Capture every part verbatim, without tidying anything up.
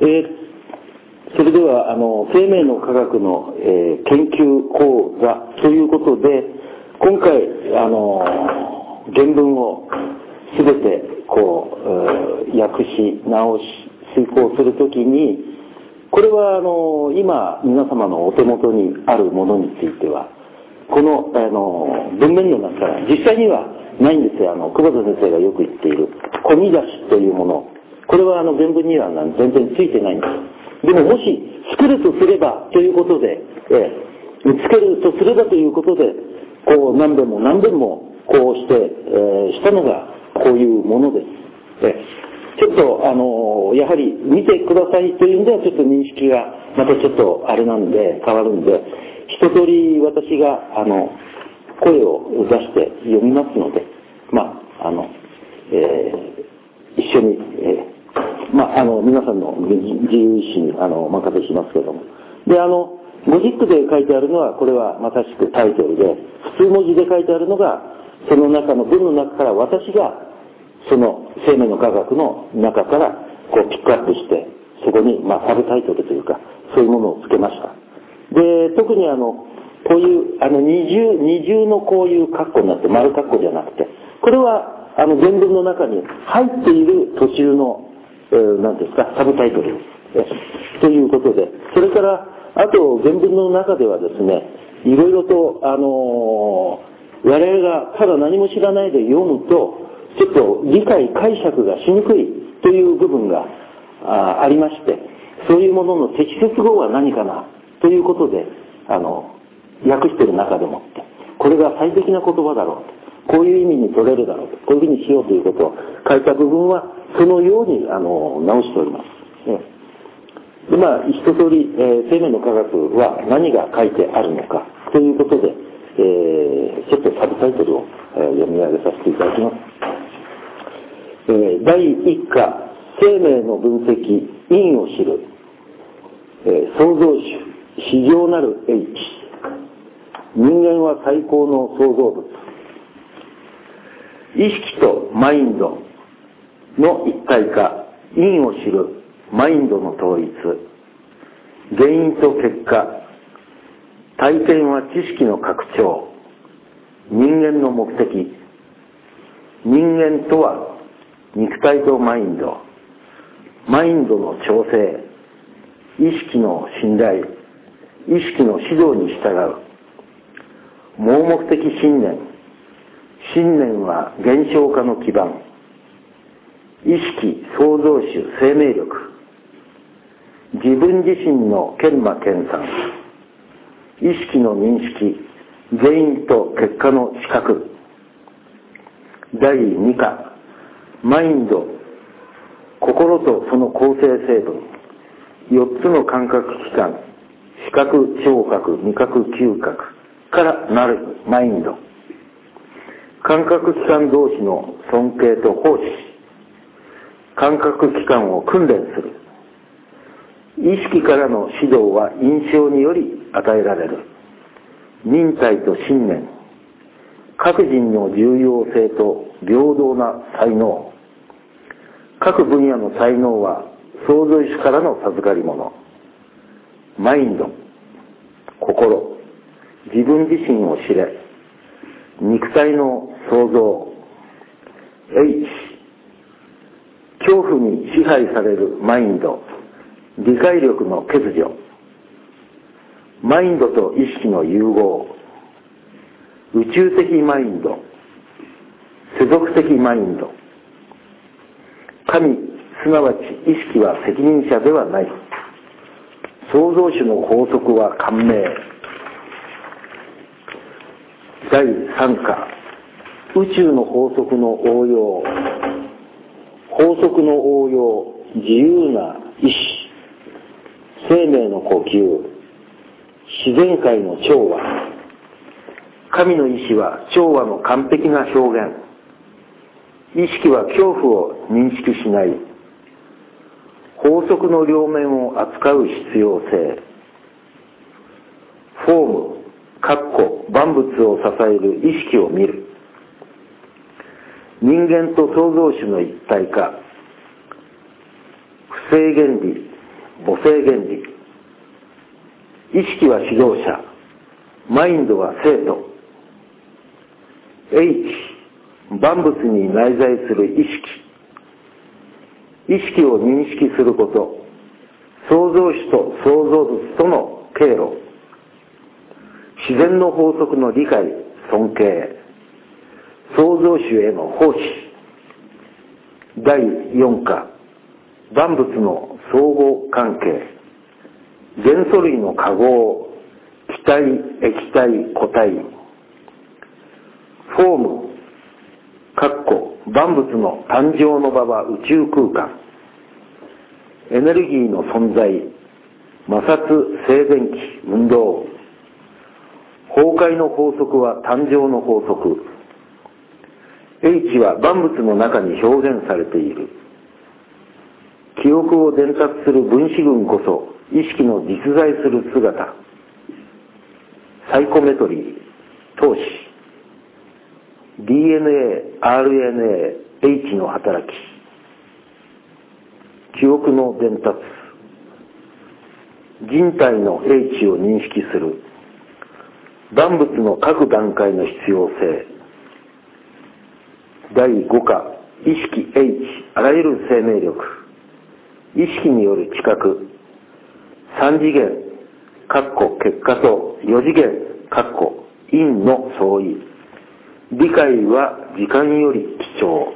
えーそれではあの生命の科学の、えー、研究講座ということで、今回あの原文をすべてこう、えー、訳し直し遂行するときに、これはあの今皆様のお手元にあるものについてはこのあの文面の中から実際にはないんですよ。あの久保田先生がよく言っている込み出しというもの、これはあの原文には全然ついてないんです。でももし作るとすればということで、えー、つけるとすればということで、こう何遍も何遍もこうして、えー、したのがこういうものです。えー、ちょっとあのー、やはり見てくださいというんではちょっと認識がまたちょっとあれなんで変わるんで、一通り私があの声を出して読みますので、まああの、えー、一緒に、えーまあ、あの皆さんの自由意志にあのお任せしますけれども、であのゴジックで書いてあるのはこれはまさしくタイトルで、普通文字で書いてあるのがその中の文の中から私がその生命の科学の中からこうピックアップして、そこにまあサブタイトルというかそういうものをつけました。で特にあのこういうあの二重二重のこういう括弧になって丸括弧じゃなくて、これはあの原文の中に入っている途中のえー、何ですか、サブタイトルですということで、それからあと原文の中ではですね、いろいろとあのー、我々がただ何も知らないで読むとちょっと理解解釈がしにくいという部分が あ, ありまして、そういうものの適切語は何かなということであの訳している中でもってこれが最適な言葉だろうと、こういう意味に取れるだろうと、こういうふうにしようということを書いた部分はそのようにあの直しております。でまあ一通り、えー、生命の科学は何が書いてあるのかということで、えー、ちょっとサブタイトルを、えー、読み上げさせていただきます。えー、だいいっか、生命の分析因を知る、えー、創造主至上なる H、 人間は最高の創造物、意識とマインドの一体化、因を知るマインドの統一、原因と結果、体験は知識の拡張、人間の目的、人間とは肉体とマインド、マインドの調整、意識の信頼、意識の指導に従う、盲目的信念、信念は現象化の基盤、意識、創造主、生命力、自分自身の研磨研鑽、意識の認識、原因と結果の知覚。だいに課、マインド、心とその構成成分、よっつの感覚器官、視覚、聴覚、味覚、嗅覚からなるマインド。感覚器官同士の尊敬と奉仕、感覚器官を訓練する。意識からの指導は印象により与えられる。忍耐と信念、各人の重要性と平等な才能。各分野の才能は創造主からの授かり物。マインド、心、自分自身を知れ。肉体の創造。H、恐怖に支配されるマインド、理解力の欠如。マインドと意識の融合。宇宙的マインド、世俗的マインド。神、すなわち意識は責任者ではない。創造主の法則は感銘。だいさん課、宇宙の法則の応用。法則の応用、自由な意志、生命の呼吸、自然界の調和。神の意志は調和の完璧な表現。意識は恐怖を認識しない。法則の両面を扱う必要性。フォーム、括弧、万物を支える意識を見る。人間と創造主の一体化。不正原理、 母性原理。意識は指導者、マインドは生徒。H、万物に内在する意識。意識を認識すること、創造主と創造物との経路。自然の法則の理解、尊敬。創造主への奉仕。だいよん課、万物の相互関係。元素類の化合、気体、液体、固体。フォーム、かっこ万物の誕生の場は宇宙空間。エネルギーの存在、摩擦、静電気、運動。崩壊の法則は誕生の法則。H は万物の中に表現されている。記憶を伝達する分子群こそ意識の実在する姿。サイコメトリー、投資。ディーエヌエー、アールエヌエー、H の働き。記憶の伝達。人体の H を認識する。万物の各段階の必要性。だいご課、意識 H、あらゆる生命力。意識による知覚。三次元、かっこ結果と四次元、かっこ因の相違。理解は時間より貴重。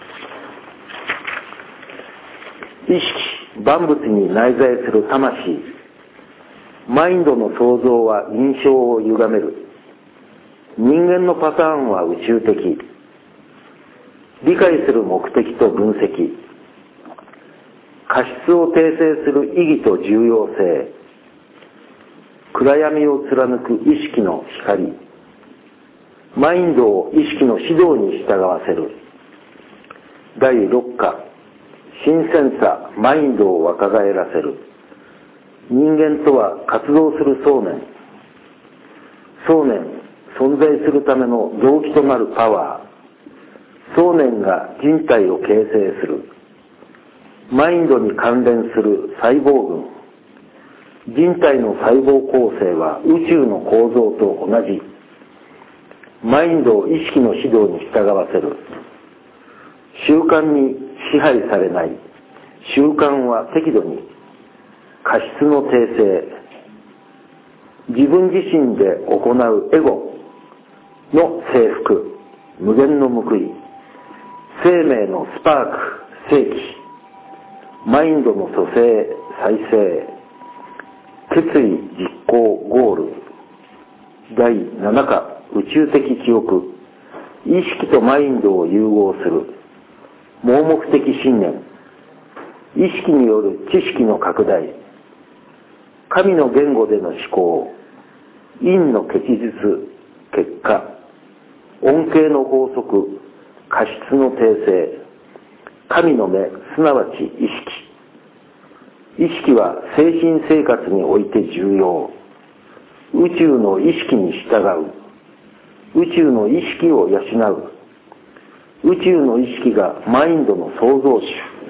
意識、万物に内在する魂。マインドの創造は印象を歪める。人間のパターンは宇宙的。理解する目的と分析。過失を訂正する意義と重要性。暗闇を貫く意識の光。マインドを意識の指導に従わせる。だいろっ課、新鮮さ、マインドを若返らせる。人間とは活動する想念。想念、存在するための動機となるパワー。想念が人体を形成する。マインドに関連する細胞群。人体の細胞構成は宇宙の構造と同じ。マインドを意識の指導に従わせる。習慣に支配されない。習慣は適度に。過失の訂正。自分自身で行うエゴの征服。無限の報い。生命のスパーク、生気。マインドの蘇生、再生。決意、実行、ゴール。だいなな課、宇宙的記憶。意識とマインドを融合する。盲目的信念。意識による知識の拡大。神の言語での思考。因の結実、結果。恩恵の法則。過失の訂正。神の目、すなわち意識。意識は精神生活において重要。宇宙の意識に従う。宇宙の意識を養う。宇宙の意識がマインドの創造主。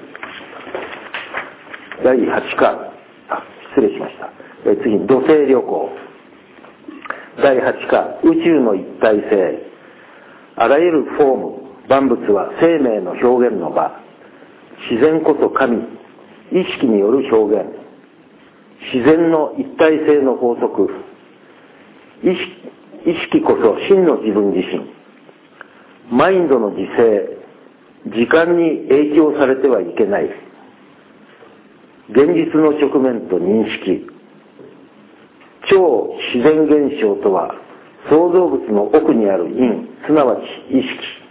だいはち課、あ、失礼しました。え次に土星旅行。だいはち課、宇宙の一体性。あらゆるフォーム、万物は生命の表現の場。自然こそ神。意識による表現。自然の一体性の法則。意識、意識こそ真の自分自身。マインドの自制。時間に影響されてはいけない。現実の直面と認識。超自然現象とは創造物の奥にある因、すなわち意識。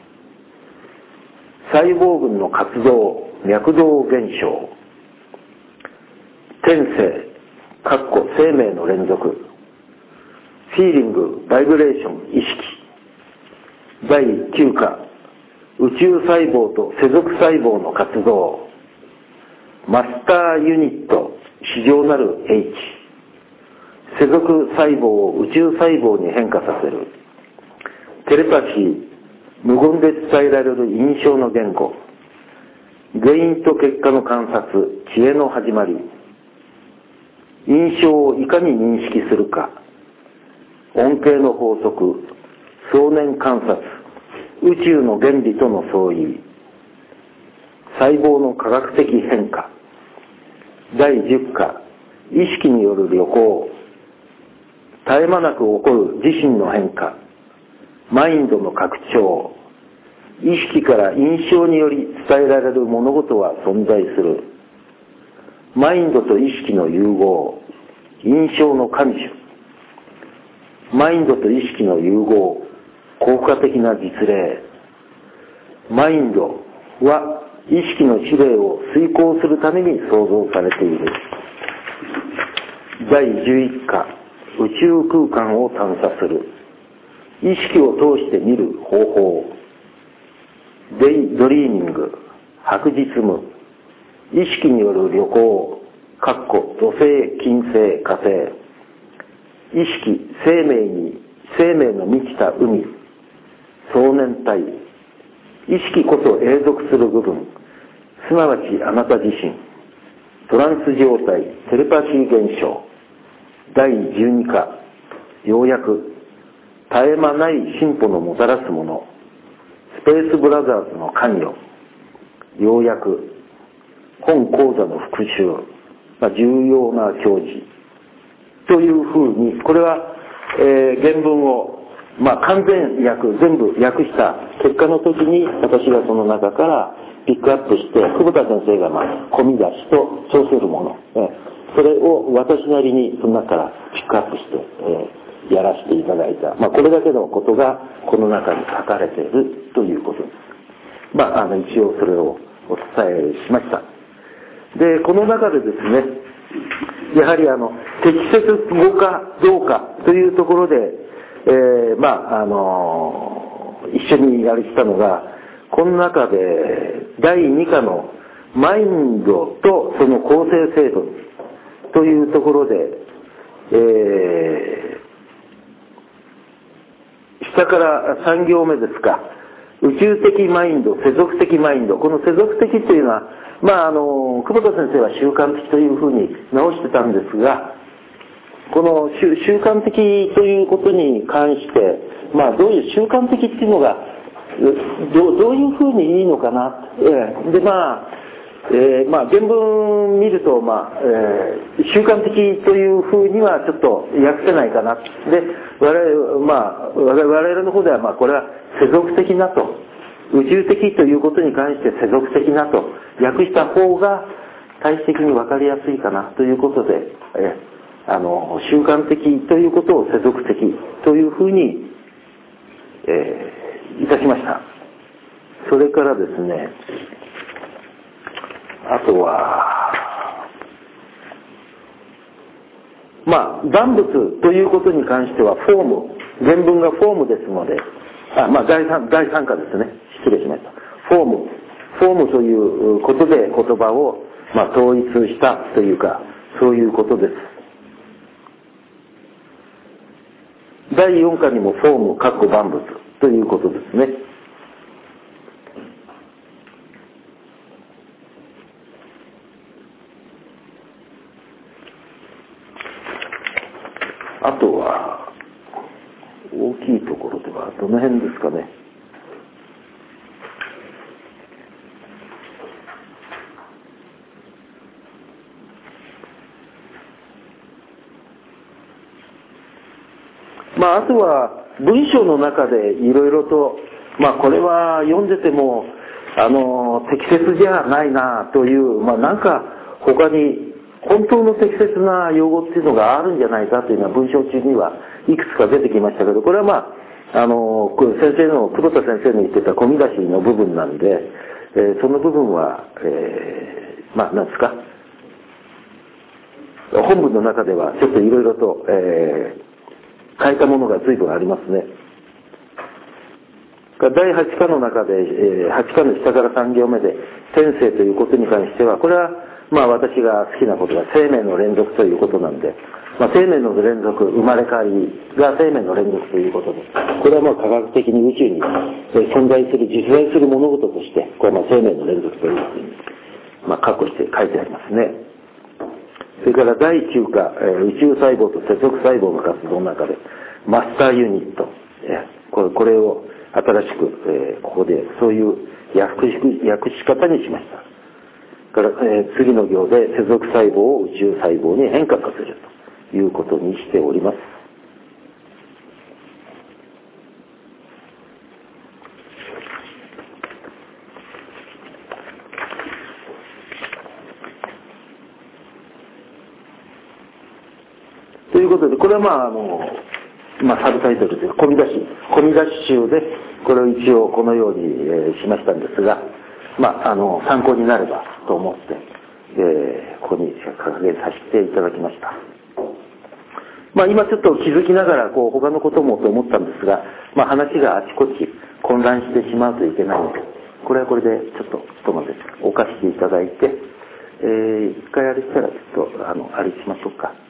細胞群の活動、脈動現象。天性、かっこ生命の連続。フィーリング、バイブレーション、意識。だいきゅう課、宇宙細胞と世俗細胞の活動。マスターユニット、至上なる H。世俗細胞を宇宙細胞に変化させる。テレパシー、無言で伝えられる印象の言語。原因と結果の観察、知恵の始まり。 印象をいかに認識するか、恩恵の法則、想念観察、宇宙の原理との相違、細胞の科学的変化、だいじゅっか、意識による旅行、絶え間なく起こる自身の変化、マインドの拡張、意識から印象により伝えられる物事は存在する、マインドと意識の融合、印象の感受、マインドと意識の融合、効果的な実例、マインドは意識の指令を遂行するために創造されている。だいじゅういっか、宇宙空間を探査する、意識を通して見る方法、デイドリーミング、白日夢、意識による旅行、かっこ土星、金星、火星、意識、生命に、生命の満ちた海、想念体、意識こそ永続する部分、すなわちあなた自身、トランス状態、テレパシー現象、だいじゅうにか、ようやく、絶え間ない進歩のもたらすもの、スペースブラザーズの関与、ようやく、本講座の復習、まあ、重要な教示、というふうに、これは、えー、原文を、まあ、完全訳、全部訳した結果の時に、私がその中からピックアップして、久保田先生が、まあ、込み出しと称するもの、えー、それを私なりにその中からピックアップして、えー、やらせていただいた。まあ、これだけのことがこの中に書かれているということです。まあ、あの、一応それをお伝えしました。で、この中でですね、やはりあの、適切語かどうかというところで、えー、まあ、あの、一緒にやりしたのが、この中でだいにかのマインドとその構成制度というところで、えー、下からさん行目ですか、宇宙的マインド、世俗的マインド、この世俗的というのは、まあ、あの、久保田先生は習慣的というふうに直してたんですが、この習慣的ということに関して、まあ、どういう習慣的っていうのが、ど, どういうふうにいいのかな。えー、で、まあ、えー、まあ、原文見ると、まあ、えー、習慣的というふうにはちょっと訳せないかな。で、我々、まあ、我々の方では、まあ、これは世俗的なと、宇宙的ということに関して世俗的なと訳した方が対照的に分かりやすいかなということで、えー、あの、習慣的ということを世俗的というふうに、えー、いたしました。それからですね、あとは、まあ、万物ということに関してはフォーム、原文がフォームですので、あ、まあ、第三、第三課ですね。失礼しました。フォーム、フォームということで言葉を、まあ、統一したというか、そういうことです。だいよん課にもフォーム、括弧万物ということですね。あとは、大きいところではどの辺ですかね。まあ、あとは文章の中でいろいろと、まあ、これは読んでてもあの適切じゃないなという、まあ、なんか他に本当の適切な用語っていうのがあるんじゃないかというのは文章中にはいくつか出てきましたけど、これはまああの先生の久保田先生の言ってた込み出しの部分なんで、えー、その部分は、えー、まあなんですか、本文の中ではちょっといろいろと、えー書いたものが随分ありますね。だいはち課の中で、えー、はち課の下からさん行目で天性ということに関しては、これはまあ私が好きなことが生命の連続ということなんで、まあ、生命の連続、生まれ変わりが生命の連続ということで、これはもう科学的に宇宙に存在する、実在する物事として、これはまあ生命の連続というふうに、まあ、括弧して書いてありますね。 それからだいきゅうか、えー、宇宙細胞と接続細胞の活動の中でマスターユニット、えー、これ、これを新しく、えー、ここでそういう訳し、訳し方にしました。から、えー、次の行で接続細胞を宇宙細胞に変化させるということにしております。ということで、これはまあ、あの、まあ、サブタイトルというか、込み出し、込み出し集で、これを一応このように、えー、しましたんですが、まあ、あの、参考になればと思って、えー、ここに掲げさせていただきました。まあ、今ちょっと気づきながら、こう、他のこともと思ったんですが、まあ、話があちこち混乱してしまうといけないので、これはこれでちょっと、とまでお貸していただいて、えー、一回あれしたら、ちょっと、あの、あれしましょうか。